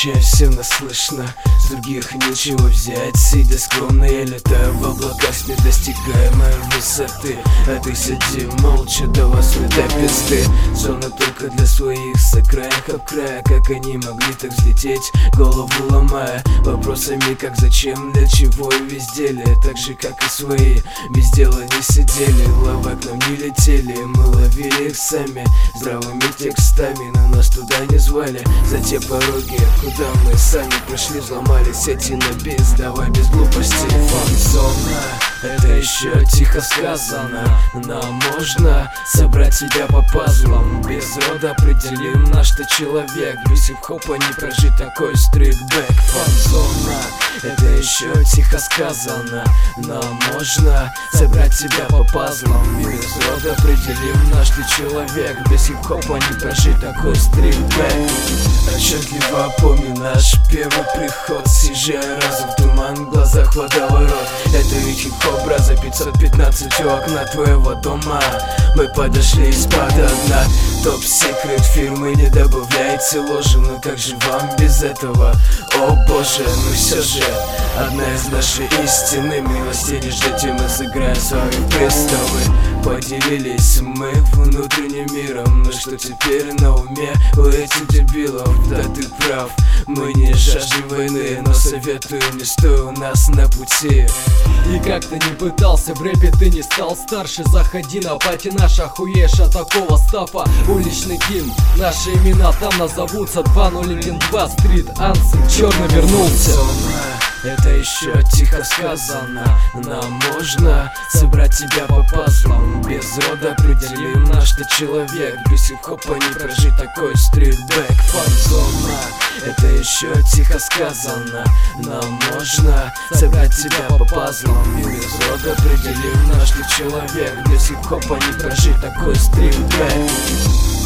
часть всем нас слышно, с других нечего взять. Сидя скромно, я летаю в облаках с недостигаемой высоты. А ты сиди молча, до вас не до пизды. Зона только для своих, с окраек об края. Как они могли так взлететь, голову ломая вопросами как, зачем, для чего и везде. Так же как и свои, без дела не сидели. Лава к нам не летели, мы ловили их сами здравыми текстами, но нас туда не звали. За те пороги, куда мы сами пришли, взломали сети на бис. Давай без глупостей. Фан-зона, это еще тихо сказано. Нам можно собрать себя по пазлам. Без рода определим наш ты человек. Без хип-хопа не прожить такой стритбэк. Фан-зона, это еще тихо сказано. Нам можно собрать себя по пазлам. Без рода определим наш ты человек. Без хип-хопа не прожить такой стритбэк. Отчетливо помню наш первый приход. Съезжая разом в туман, в глазах водоворот. Это ведь хип-хоп, браза 515 у окна твоего дома. Мы подошли из-под дна. Топ-секрет фирмы, не добавляйте ложи. Ну как же вам без этого? О боже, ну все же одна из нашей истины. Милости не ждите, мы сыграем с вами в приставы. Поделились мы внутренним миром. Ну что теперь на уме у этих дебилов? Да ты прав, мы не жаждем войны, но советую, не стой у нас на пути. И как ты не пытался, в рэпе ты не стал старше. Заходи на пати наш, охуеешь от такого стафа. Уличный гимн, наши имена там назовутся. 2012 стрит, ансен, черный вернулся. Это еще тихо сказано. Нам можно собрать тебя по пазлам. Без рода определим наш ты человек. Без хип-хопа не прожить такой стритбэк. Фан-зона, это еще тихо сказано. Нам можно собрать тебя по пазлам. Без рода определим наш ты человек. Без хип-хопа не прожить такой стритбэк.